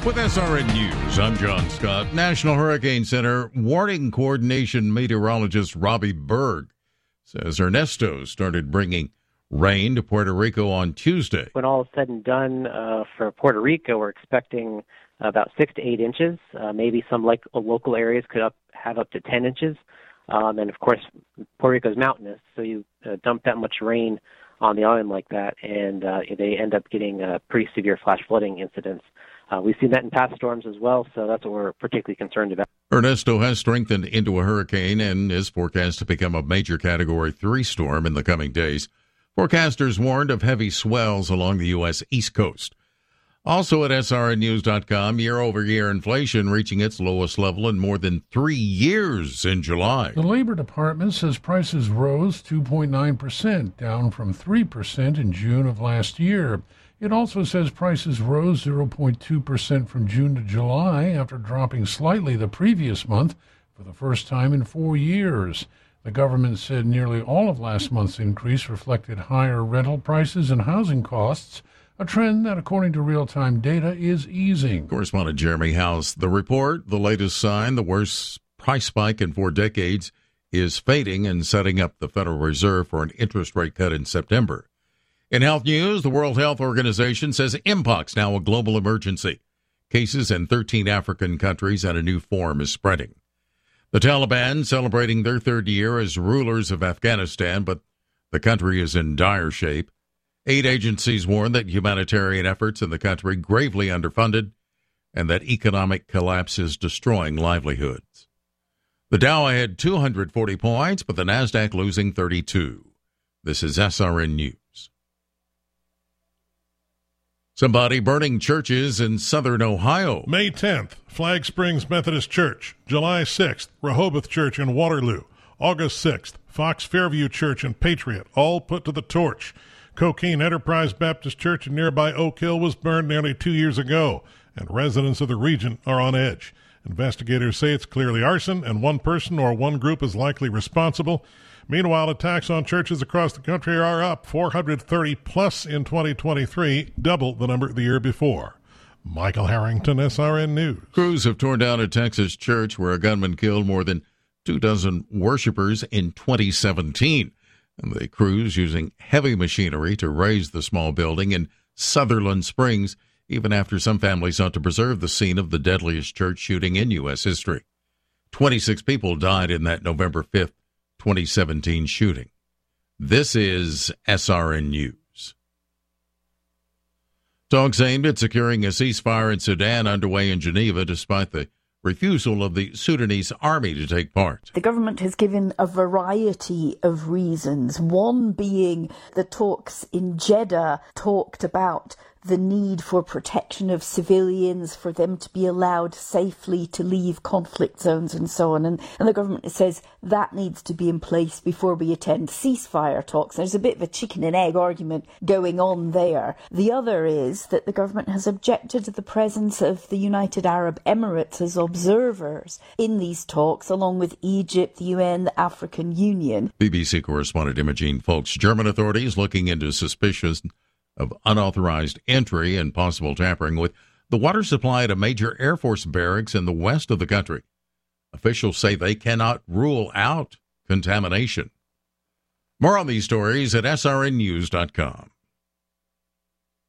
With SRN News, I'm John Scott. National Hurricane Center warning coordination meteorologist Robbie Berg says Ernesto started bringing rain to Puerto Rico on Tuesday. When all is said and done for Puerto Rico, we're expecting about 6 to 8 inches. Maybe some local areas could have up to 10 inches. And, of course, Puerto Rico's mountainous, so you dump that much rain on the island like that, and they end up getting pretty severe flash flooding incidents. We've seen that in past storms as well, so that's what we're particularly concerned about. Ernesto has strengthened into a hurricane and is forecast to become a major Category 3 storm in the coming days. Forecasters warned of heavy swells along the U.S. East Coast. Also at srnnews.com, year-over-year inflation reaching its lowest level in more than 3 years in July. The Labor Department says prices rose 2.9%, down from 3% in June of last year. It also says prices rose 0.2% from June to July after dropping slightly the previous month for the first time in 4 years. The government said nearly all of last month's increase reflected higher rental prices and housing costs, a trend that, according to real-time data, is easing. Correspondent Jeremy House. The report, the latest sign, the worst price spike in 4 decades, is fading and setting up the Federal Reserve for an interest rate cut in September. In health news, the World Health Organization says Mpox now a global emergency. Cases in 13 African countries and a new form is spreading. The Taliban celebrating their 3rd year as rulers of Afghanistan, but the country is in dire shape. Aid agencies warn that humanitarian efforts in the country gravely underfunded and that economic collapse is destroying livelihoods. The Dow had 240 points, but the Nasdaq losing 32. This is SRN News. Somebody burning churches in southern Ohio. May 10th, Flag Springs Methodist Church. July 6th, Rehoboth Church in Waterloo. August 6th, Fox Fairview Church and Patriot, all put to the torch. Coquine Enterprise Baptist Church in nearby Oak Hill was burned nearly 2 years ago, and residents of the region are on edge. Investigators say it's clearly arson, and one person or one group is likely responsible. Meanwhile, attacks on churches across the country are up 430 plus in 2023, double the number the year before. Michael Harrington, SRN News. Crews have torn down a Texas church where a gunman killed more than 24 worshipers in 2017. And the crews using heavy machinery to raise the small building in Sutherland Springs, even after some families sought to preserve the scene of the deadliest church shooting in U.S. history. 26 people died in that November 5th, 2017 shooting. This is SRN News. Talks aimed at securing a ceasefire in Sudan underway in Geneva despite the refusal of the Sudanese army to take part. The government has given a variety of reasons, one being the talks in Jeddah talked about the need for protection of civilians, for them to be allowed safely to leave conflict zones and so on. And the government says that needs to be in place before we attend ceasefire talks. There's a bit of a chicken and egg argument going on there. The other is that the government has objected to the presence of the United Arab Emirates as observers in these talks, along with Egypt, the UN, the African Union. BBC correspondent Imogene Folks. German authorities looking into suspicion of unauthorized entry and possible tampering with the water supply at a major Air Force barracks in the west of the country. Officials say they cannot rule out contamination. More on these stories at srnnews.com.